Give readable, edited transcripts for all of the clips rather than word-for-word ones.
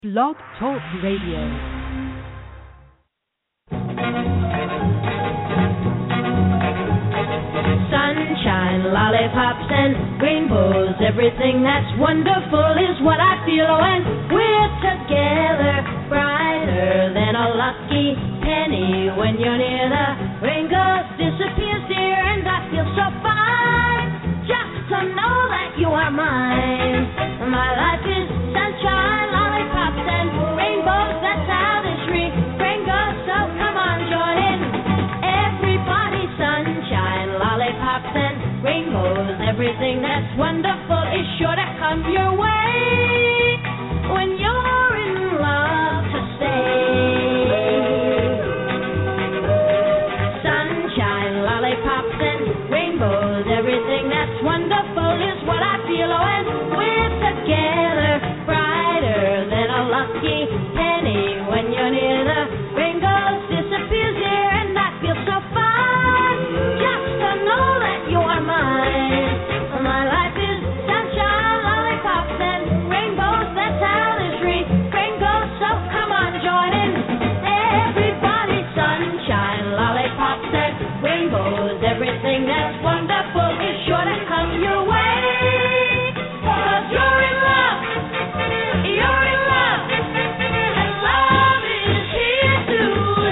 Blog Talk Radio. Sunshine, lollipops, and rainbows. Everything that's wonderful is what I feel when we're together. Brighter than a lucky penny when you're near. The rain goes, disappears, dear, and I feel so fine just to know that you are mine. My life is sunshine, lollipops, and rainbows. That's how this ring goes. So come on, join in. Everybody, sunshine, lollipops, and rainbows. Everything that's wonderful is sure to come your way when you're in love to stay. Sunshine, lollipops, and rainbows. Everything that's wonderful is what I feel when we're together. Brighter than a lucky penny when you're near. The rain goes, disappears here, and I feel so fine just to know that you are mine. My life is sunshine, lollipops, and rainbows. That's how this ring goes. So come on, join in. Everybody, sunshine, lollipops, and rainbows. Everything that's wonderful is sure to come your way. 'Cause you're in love, you're in love, and love is here to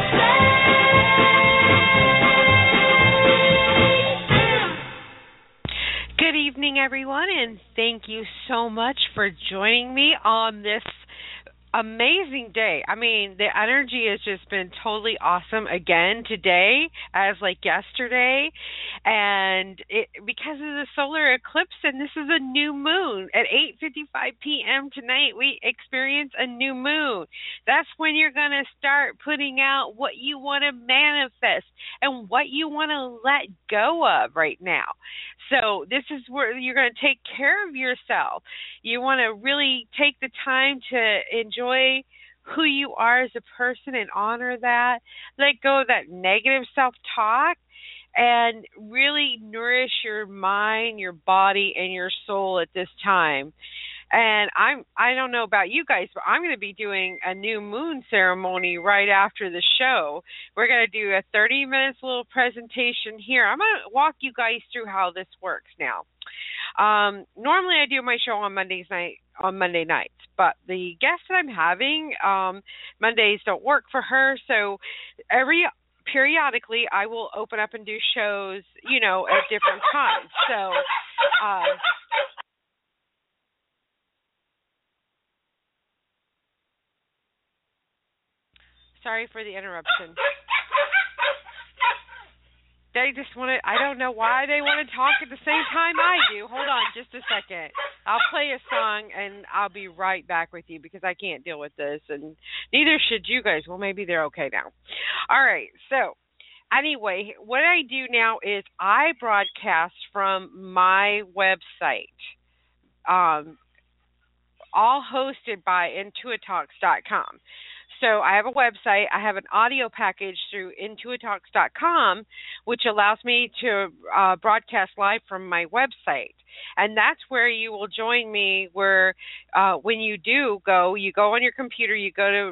stay. Good evening, everyone, and thank you so much for joining me on this amazing day. I mean, the energy has just been totally awesome again today, as like yesterday, and because of the solar eclipse, and this is a new moon at 8:55 p.m. tonight. We experience a new moon. That's when you're going to start putting out what you want to manifest and what you want to let go of right now. So this is where you're going to take care of yourself. You want to really take the time to enjoy who you are as a person and honor that. Let go of that negative self-talk and really nourish your mind, your body, and your soul at this time. And I don't know about you guys, but I'm going to be doing a new moon ceremony right after the show. We're going to do a 30 minutes little presentation here. I'm going to walk you guys through how this works now. Normally I do my show on Monday nights, but the guest that I'm having, Mondays don't work for her, so periodically I will open up and do shows, at different times. So, sorry for the interruption. They just I don't know why they want to talk at the same time I do. Hold on just a second. I'll play a song and I'll be right back with you because I can't deal with this, and neither should you guys. Well, maybe they're okay now. All right, so anyway, what I do now is I broadcast from my website, all hosted by intuitalks.com. So I have a website. I have an audio package through intuitalks.com, which allows me to broadcast live from my website. And that's where you will join me, where when you do go, you go on your computer, you go to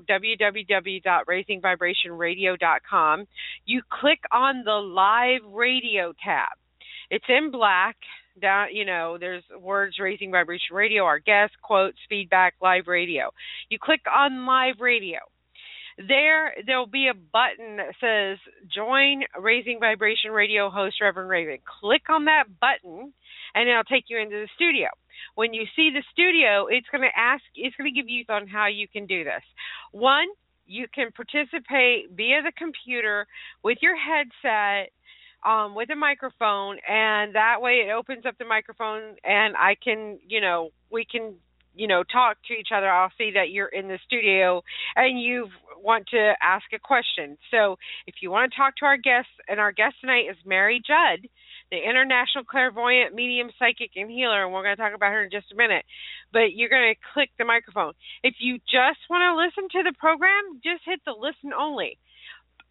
www.raisingvibrationradio.com. You click on the live radio tab. It's in black. Down, there's words, Raising Vibration Radio, our guests, quotes, feedback, live radio. You click on live radio. There'll be a button that says Join Raising Vibration Radio host Reverend Raven. Click on that button and it'll take you into the studio. When you see the studio, it's going to give you on how you can do this. One, you can participate via the computer with your headset, with a microphone, and that way it opens up the microphone and I can, we can, talk to each other. I'll see that you're in the studio and you want to ask a question. So if you want to talk to our guests, and our guest tonight is Mary Judd, the international clairvoyant, medium, psychic, and healer, and we're going to talk about her in just a minute. But you're going to click the microphone. If you just want to listen to the program, just hit the listen only.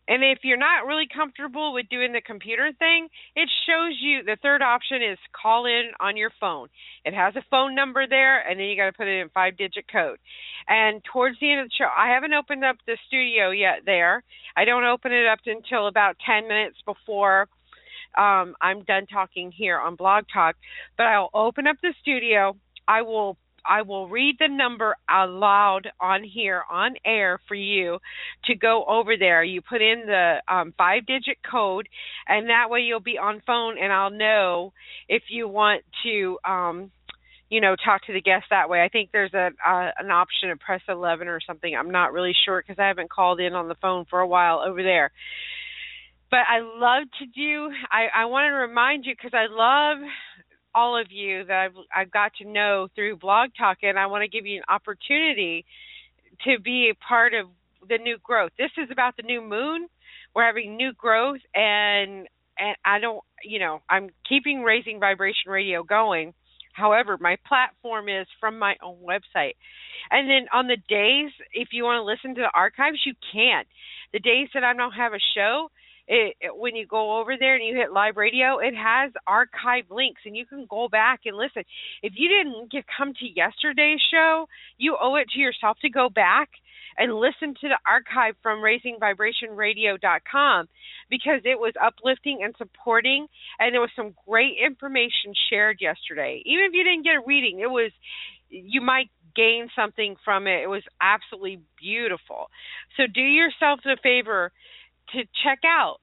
And if you're not really comfortable with doing the computer thing, it shows you the third option is call in on your phone. It has a phone number there, and then you got to put it in 5-digit code. And towards the end of the show, I haven't opened up the studio yet there. I don't open it up until about 10 minutes before I'm done talking here on Blog Talk. But I'll open up the studio. I will read the number aloud on here on air for you to go over there. You put in the 5-digit code, and that way you'll be on phone, and I'll know if you want to, talk to the guest that way. I think there's an option to press 11 or something. I'm not really sure because I haven't called in on the phone for a while over there. But I love to do, I want to remind you because I love all of you that I've got to know through Blog Talk, and I want to give you an opportunity to be a part of the new growth. This is about the new moon. We're having new growth, and I don't, I'm keeping Raising Vibration Radio going. However, my platform is from my own website. And then on the days, if you want to listen to the archives, you can. The days that I don't have a show, when you go over there and you hit live radio, it has archive links, and you can go back and listen. If you didn't come to yesterday's show, you owe it to yourself to go back and listen to the archive from RaisingVibrationRadio.com because it was uplifting and supporting, and there was some great information shared yesterday. Even if you didn't get a reading, you might gain something from it. It was absolutely beautiful. So do yourself the favor to check out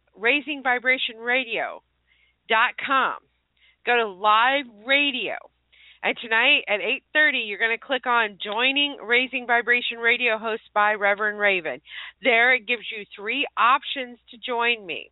RaisingVibrationRadio.com. Go to live radio. And tonight at 8:30, you're going to click on Joining Raising Vibration Radio hosted by Reverend Raven. There it gives you 3 options to join me.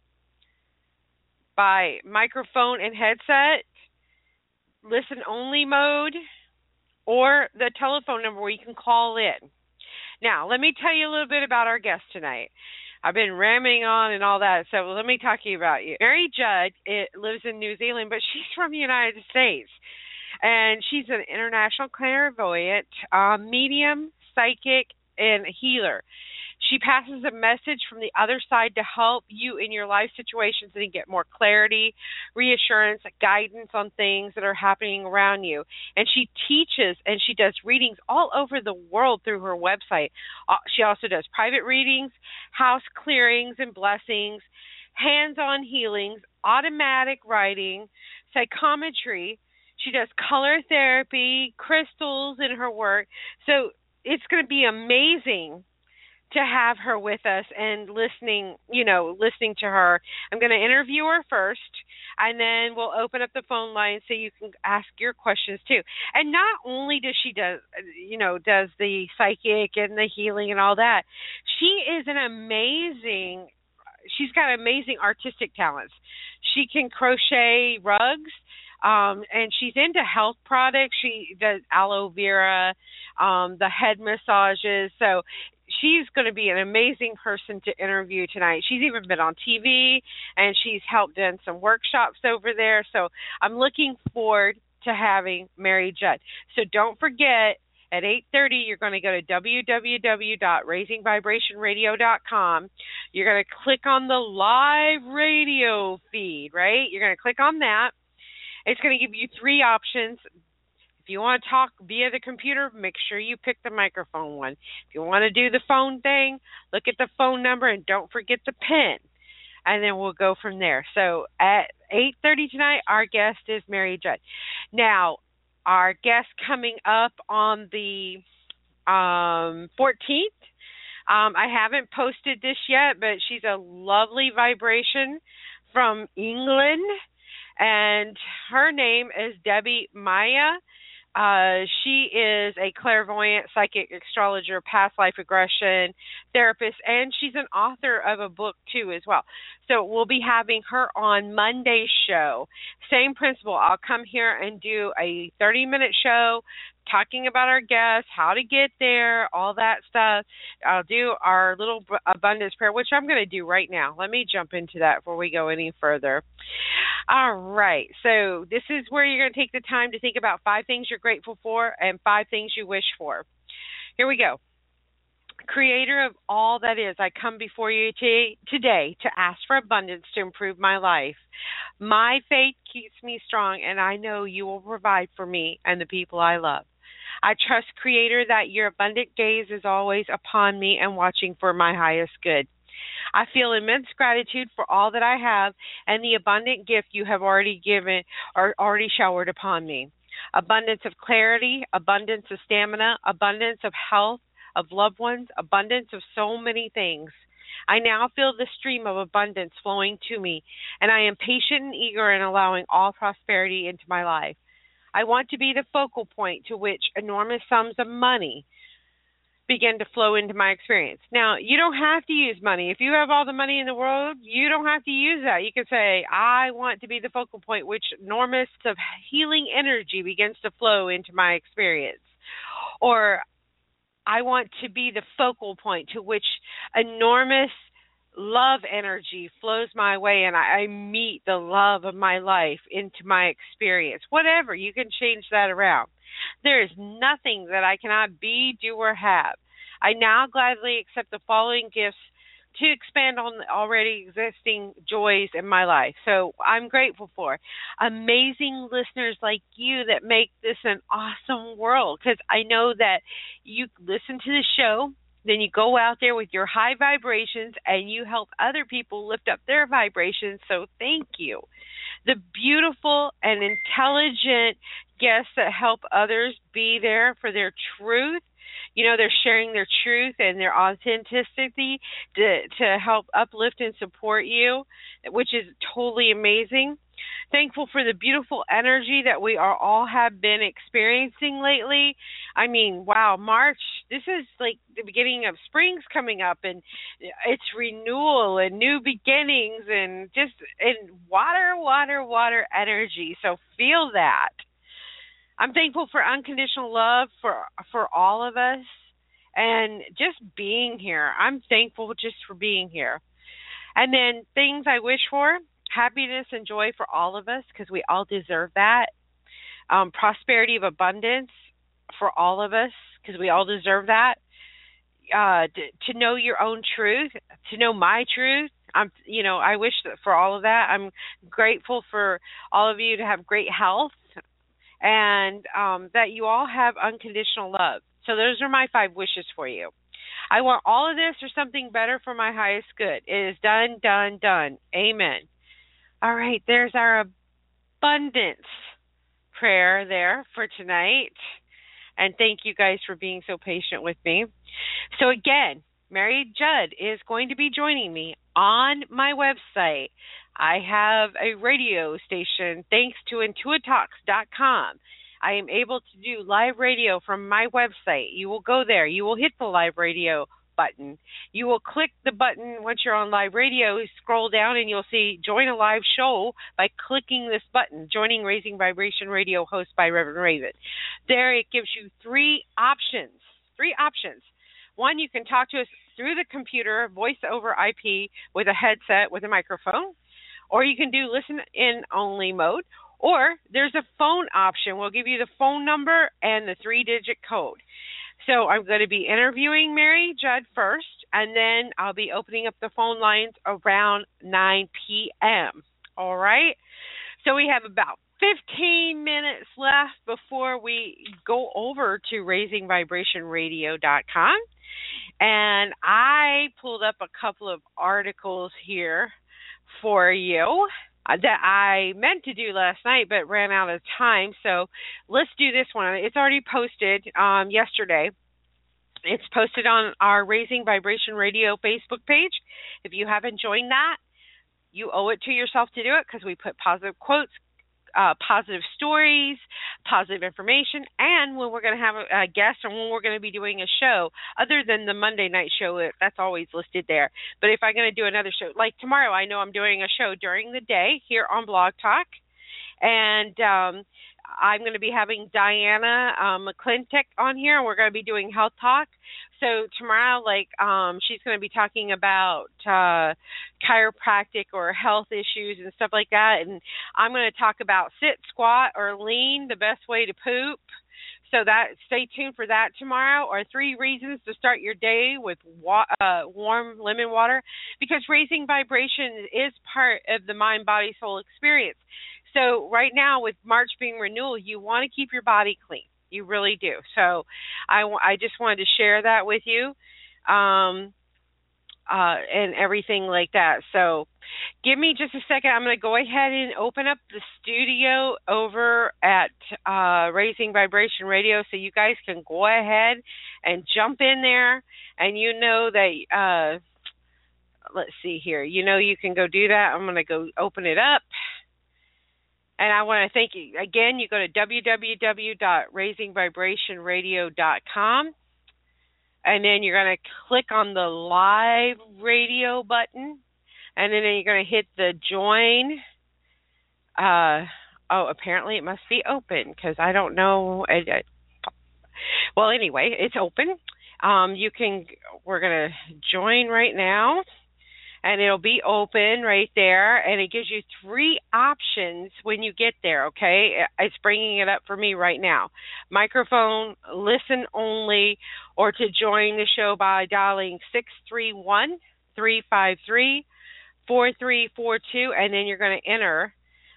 By microphone and headset, listen only mode, or the telephone number where you can call in. Now, let me tell you a little bit about our guest tonight. I've been ramming on and all that, so let me talk to you about you. Mary Judd lives in New Zealand, but she's from the United States, and she's an international clairvoyant, medium, psychic, and healer. She passes a message from the other side to help you in your life situations and get more clarity, reassurance, guidance on things that are happening around you. And she teaches and she does readings all over the world through her website. She also does private readings, house clearings and blessings, hands-on healings, automatic writing, psychometry. She does color therapy, crystals in her work. So it's going to be amazing to have her with us and listening to her. I'm going to interview her first, and then we'll open up the phone line so you can ask your questions too. And not only does she does the psychic and the healing and all that, she's got amazing artistic talents. She can crochet rugs. And she's into health products. She does aloe vera, the head massages. So she's going to be an amazing person to interview tonight. She's even been on TV, and she's helped in some workshops over there. So I'm looking forward to having Mary Judd. So don't forget, at 8:30, you're going to go to www.raisingvibrationradio.com. You're going to click on the live radio feed, right? You're going to click on that. It's going to give you 3 options. If you want to talk via the computer, make sure you pick the microphone one. If you want to do the phone thing, look at the phone number and don't forget the PIN. And then we'll go from there. So at 8:30 tonight, our guest is Mary Judd. Now, our guest coming up on the 14th, I haven't posted this yet, but she's a lovely vibration from England. And her name is Debbie Maya. She is a clairvoyant, psychic, astrologer, past life regression therapist, and she's an author of a book too as well. So we'll be having her on Monday's show. Same principle. I'll come here and do a 30-minute show talking about our guests, how to get there, all that stuff. I'll do our little abundance prayer, which I'm going to do right now. Let me jump into that before we go any further. All right. So this is where you're going to take the time to think about 5 things you're grateful for and 5 things you wish for. Here we go. Creator of all that is, I come before you today to ask for abundance to improve my life. My faith keeps me strong, and I know you will provide for me and the people I love. I trust, Creator, that your abundant gaze is always upon me and watching for my highest good. I feel immense gratitude for all that I have and the abundant gift you have already given or already showered upon me. Abundance of clarity, abundance of stamina, abundance of health, of loved ones, abundance of so many things. I now feel the stream of abundance flowing to me, and I am patient and eager in allowing all prosperity into my life. I want to be the focal point to which enormous sums of money begin to flow into my experience. Now, you don't have to use money. If you have all the money in the world, you don't have to use that. You can say, I want to be the focal point which enormous of healing energy begins to flow into my experience. Or I want to be the focal point to which enormous love energy flows my way and I meet the love of my life into my experience. Whatever, you can change that around. There is nothing that I cannot be, do, or have. I now gladly accept the following gifts to expand on the already existing joys in my life. So I'm grateful for amazing listeners like you that make this an awesome world, because I know that you listen to the show, then you go out there with your high vibrations and you help other people lift up their vibrations. So thank you. The beautiful and intelligent guests that help others be there for their truth. You know, they're sharing their truth and their authenticity to help uplift and support you, which is totally amazing. Thankful for the beautiful energy that we are all have been experiencing lately. I mean, wow, March, this is like the beginning of spring's coming up, and it's renewal and new beginnings and just water energy. So feel that. I'm thankful for unconditional love for all of us and just being here. I'm thankful just for being here. And then things I wish for, happiness and joy for all of us, because we all deserve that. Prosperity of abundance for all of us, because we all deserve that. To know your own truth, to know my truth. I wish that for all of that. I'm grateful for all of you to have great health, and that you all have unconditional love. So those are my 5 wishes for you. I want all of this or something better for my highest good. It is done, done, done. Amen. All right, there's our abundance prayer there for tonight. And thank you guys for being so patient with me. So again, Mary Judd is going to be joining me on my website. I have a radio station thanks to intuitalks.com. I am able to do live radio from my website. You will go there. You will hit the live radio button. You will click the button once you're on live radio, scroll down, and you'll see Join a Live Show by clicking this button, Joining Raising Vibration Radio, host by Reverend Raven. There it gives you 3 options. 3 options. One, you can talk to us through the computer, voice over IP with a headset with a microphone, or you can do listen-in only mode, or there's a phone option. We'll give you the phone number and the 3-digit code. So I'm going to be interviewing Mary Judd first, and then I'll be opening up the phone lines around 9 p.m. All right? So we have about 15 minutes left before we go over to raisingvibrationradio.com. And I pulled up a couple of articles here for you that I meant to do last night but ran out of time. So let's do this one. It's already posted yesterday. It's posted on our Raising Vibration Radio Facebook page. If you haven't joined that, you owe it to yourself to do it, because we put positive quotes, positive stories, positive information, and when we're going to have a guest or when we're going to be doing a show, other than the Monday night show, that's always listed there. But if I'm going to do another show, like tomorrow, I know I'm doing a show during the day here on Blog Talk, and I'm going to be having Diana McClintock on here, and we're going to be doing Health Talk. So tomorrow, she's going to be talking about chiropractic or health issues and stuff like that, and I'm going to talk about sit, squat, or lean, the best way to poop. So that stay tuned for that tomorrow, or 3 reasons to start your day with warm lemon water, because raising vibration is part of the mind, body, soul experience. So right now with March being renewal, you want to keep your body clean. You really do. So I just wanted to share that with you. And everything like that. So give me just a second. I'm going to go ahead and open up the studio over at Raising Vibration Radio, so you guys can go ahead and jump in there. And you know that, let's see here, you know you can go do that. I'm going to go open it up. And I want to thank you. Again, you go to www.raisingvibrationradio.com. And then you're going to click on the live radio button. And then you're going to hit the join. Apparently it must be open, because I don't know. Well, anyway, it's open. We're going to join right now. And it'll be open right there. And it gives you 3 options when you get there, okay? It's bringing it up for me right now. Microphone, listen only, or to join the show by dialing 631-353-4342. And then you're going to enter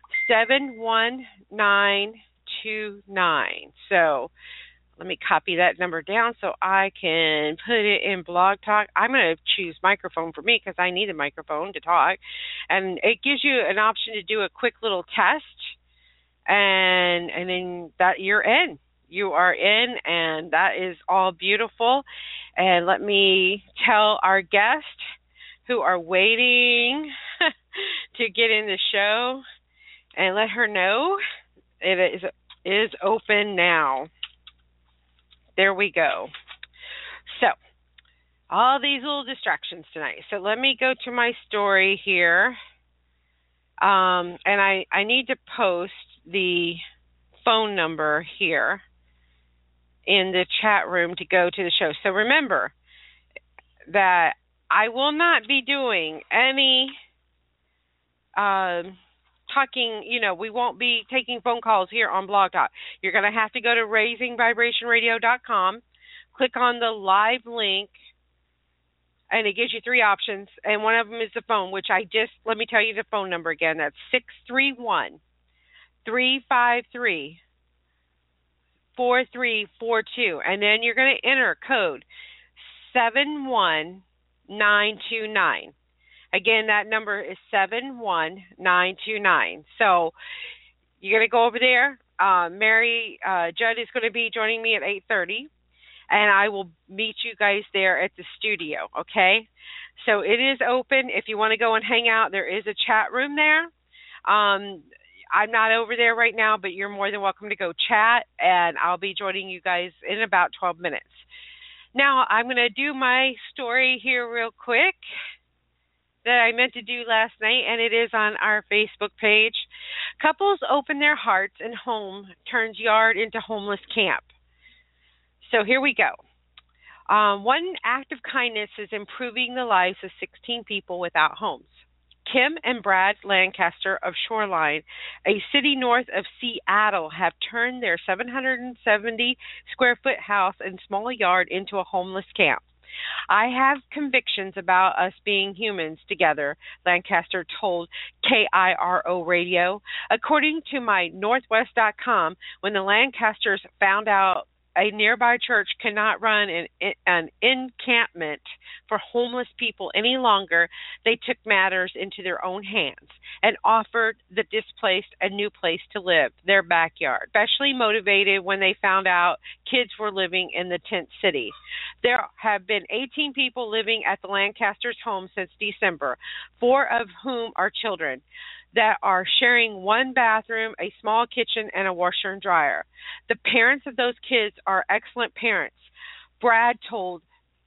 71929. So let me copy that number down so I can put it in Blog Talk. I'm going to choose microphone for me, because I need a microphone to talk. And it gives you an option to do a quick little test. And then that you're in. You are in, and that is all beautiful. And let me tell our guests who are waiting to get in the show, and let her know it is open now. There we go. So, all these little distractions tonight. So let me go to my story here. And I need to post the phone number here in the chat room to go to the show. So remember that I will not be doing any talking, we won't be taking phone calls here on Blog Talk. You're going to have to go to raisingvibrationradio.com, click on the live link, and it gives you 3 options, and one of them is the phone, which let me tell you the phone number again. That's 631-353-4342, and then you're going to enter code 71929. Again, that number is 71929. So you're going to go over there. Mary Judd is going to be joining me at 8:30, and I will meet you guys there at the studio, okay? So it is open. If you want to go and hang out, there is a chat room there. I'm not over there right now, but you're more than welcome to go chat, and I'll be joining you guys in about 12 minutes. Now, I'm going to do my story here real quick that I meant to do last night, and it is on our Facebook page. Couples open their hearts and home turns yard into homeless camp. So here we go. One act of kindness is improving the lives of 16 people without homes. Kim and Brad Lancaster of Shoreline, a city north of Seattle, have turned their 770-square-foot house and small yard into a homeless camp. I have convictions about us being humans together, Lancaster told KIRO Radio. According to my Northwest.com, when the Lancasters found out a nearby church cannot run an encampment for homeless people any longer, they took matters into their own hands and offered the displaced a new place to live, their backyard, especially motivated when they found out kids were living in the tent city. There have been 18 people living at the Lancasters' home since December, 4 of whom are children, that are sharing one bathroom, a small kitchen, and a washer and dryer. The parents of those kids are excellent parents. Brad told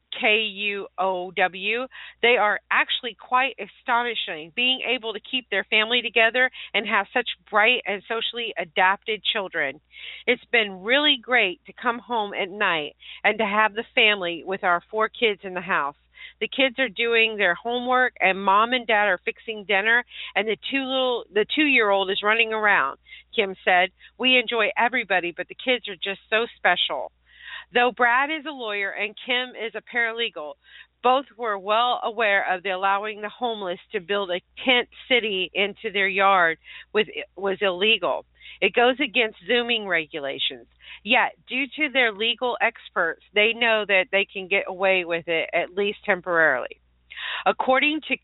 KUOW they are actually quite astonishing, being able to keep their family together and have such bright and socially adapted children. It's been really great to come home at night and to have the family with our 4 kids in the house. The kids are doing their homework, and mom and dad are fixing dinner, and the 2-year-old is running around. Kim said, "We enjoy everybody, but the kids are just so special." Though Brad is a lawyer and Kim is a paralegal, both were well aware of the allowing the homeless to build a tent city into their yard was illegal. It goes against zoning regulations. Yet, due to their legal experts, they know that they can get away with it, at least temporarily. According to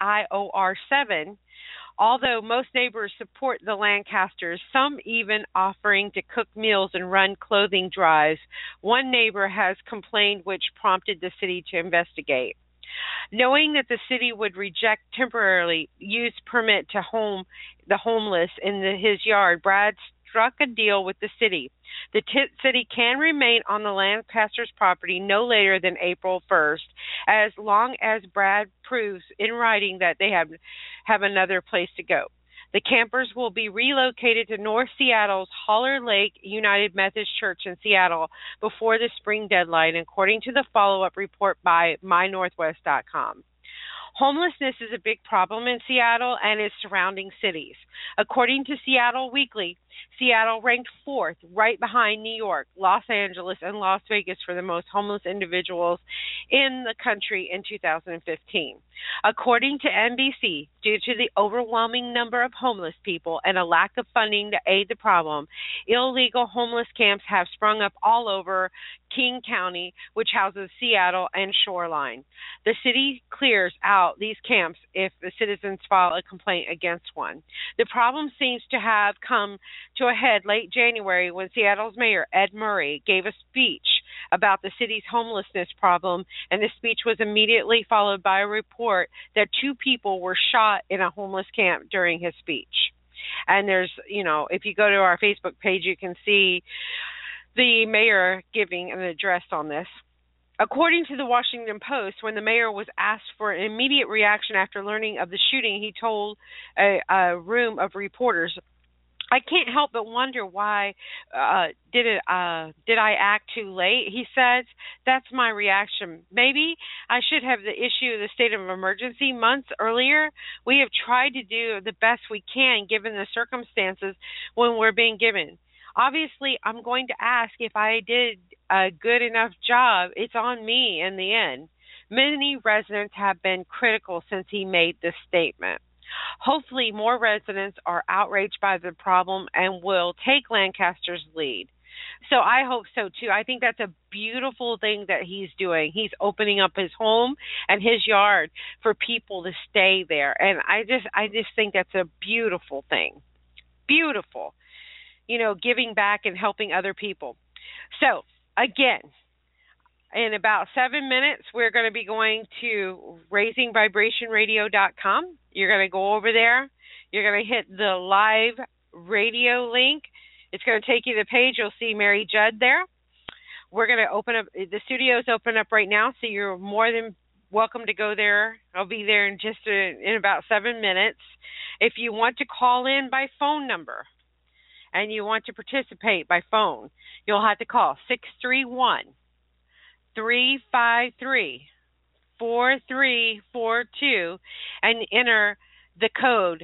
KIOR 7, although most neighbors support the Lancasters, some even offering to cook meals and run clothing drives, one neighbor has complained, which prompted the city to investigate. Knowing that the city would reject temporarily use permit to home the homeless in his yard, Brad struck a deal with the city. The city can remain on the Lancasters' property no later than April 1st, as long as Brad proves in writing that they have another place to go. The campers will be relocated to North Seattle's Holler Lake United Methodist Church in Seattle before the spring deadline, according to the follow-up report by MyNorthwest.com. Homelessness is a big problem in Seattle and its surrounding cities. According to Seattle Weekly, Seattle ranked 4th, right behind New York, Los Angeles, and Las Vegas for the most homeless individuals in the country in 2015. According to NBC, due to the overwhelming number of homeless people and a lack of funding to aid the problem, illegal homeless camps have sprung up all over King County, which houses Seattle and Shoreline. The city clears out these camps if the citizens file a complaint against one. The problem seems to have come to a head late January when Seattle's mayor, Ed Murray, gave a speech about the city's homelessness problem, and the speech was immediately followed by a report that 2 people were shot in a homeless camp during his speech. And there's, if you go to our Facebook page, you can see the mayor giving an address on this. According to the Washington Post, when the mayor was asked for an immediate reaction after learning of the shooting, he told a room of reporters, "I can't help but wonder why did I act too late?" He says, "That's my reaction. Maybe I should have issued the state of emergency months earlier. We have tried to do the best we can given the circumstances when we're being given. Obviously, I'm going to ask if I did a good enough job. It's on me in the end." Many residents have been critical since he made this statement. Hopefully, more residents are outraged by the problem and will take Lancaster's lead. So I hope so, too. I think that's a beautiful thing that he's doing. He's opening up his home and his yard for people to stay there. And I just think that's a beautiful thing. Beautiful. Giving back and helping other people. So, again, in about 7 minutes, we're going to be going to raisingvibrationradio.com. You're going to go over there. You're going to hit the live radio link. It's going to take you to the page. You'll see Mary Judd there. We're going to open up. The studio's open up right now, so you're more than welcome to go there. I'll be there in about 7 minutes. If you want to call in by phone number, and you want to participate by phone, you'll have to call 631-353-4342 and enter the code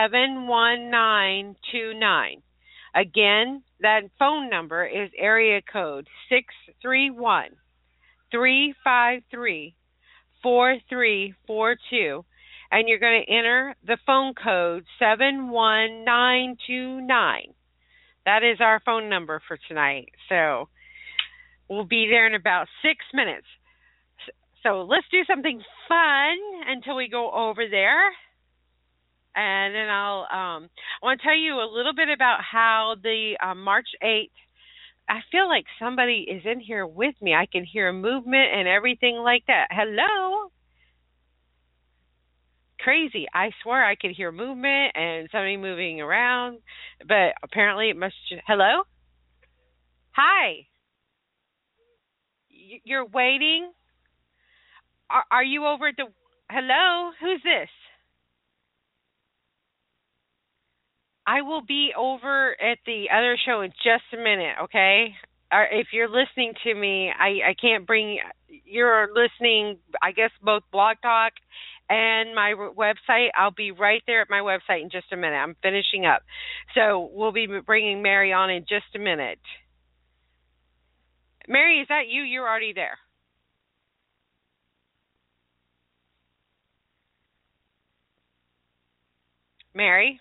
71929. Again, that phone number is area code 631-353-4342, and you're going to enter the phone code 71929. That is our phone number for tonight. So we'll be there in about 6 minutes. So let's do something fun until we go over there. And then I want to tell you a little bit about how the March 8th, I feel like somebody is in here with me. I can hear movement and everything like that. Hello? Crazy. I swear I could hear movement and somebody moving around, but apparently it must just... Hello? Hi. You're waiting? Are you over at the... Hello? Who's this? I will be over at the other show in just a minute, okay? If you're listening to me, I can't bring you're listening, I guess, both Blog Talk and my website. I'll be right there at my website in just a minute. I'm finishing up. So we'll be bringing Mary on in just a minute. Mary, is that you? You're already there. Mary?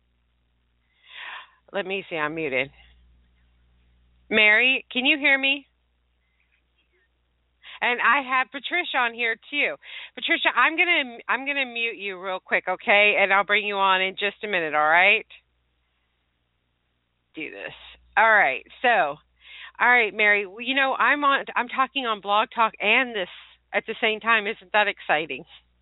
Let me see. I'm muted. Mary, can you hear me? And I have Patricia on here too. Patricia, I'm gonna mute you real quick, okay? And I'll bring you on in just a minute, all right? Do this. All right. So, all right, Mary. Well, I'm talking on Blog Talk and this at the same time. Isn't that exciting?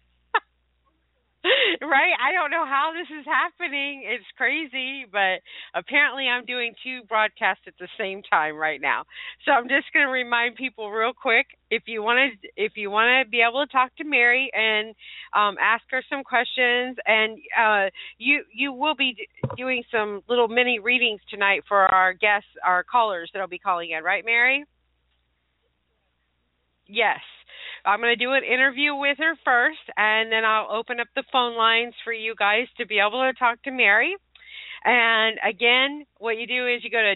Right? I don't know how this is happening. It's crazy, but apparently I'm doing two broadcasts at the same time right now. So I'm just going to remind people real quick, if you want to be able to talk to Mary and ask her some questions, and you will be doing some little mini readings tonight for our guests, our callers that'll be calling in, right, Mary? Yes. I'm going to do an interview with her first, and then I'll open up the phone lines for you guys to be able to talk to Mary. And again, what you do is you go to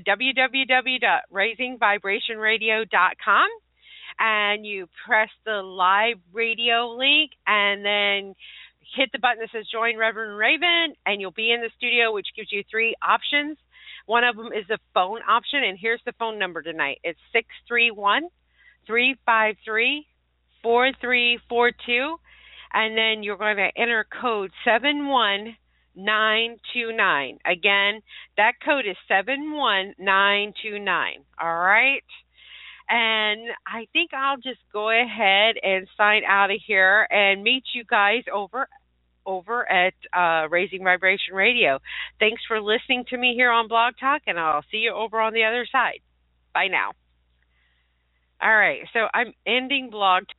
www.raisingvibrationradio.com, and you press the live radio link, and then hit the button that says Join Reverend Raven, and you'll be in the studio, which gives you three options. One of them is the phone option, and here's the phone number tonight. It's 631-353-4342, and then you're going to enter code 71929. Again, that code is 71929. All right? And I think I'll just go ahead and sign out of here and meet you guys over at Raising Vibration Radio. Thanks for listening to me here on Blog Talk, and I'll see you over on the other side. Bye now. All right, so I'm ending Blog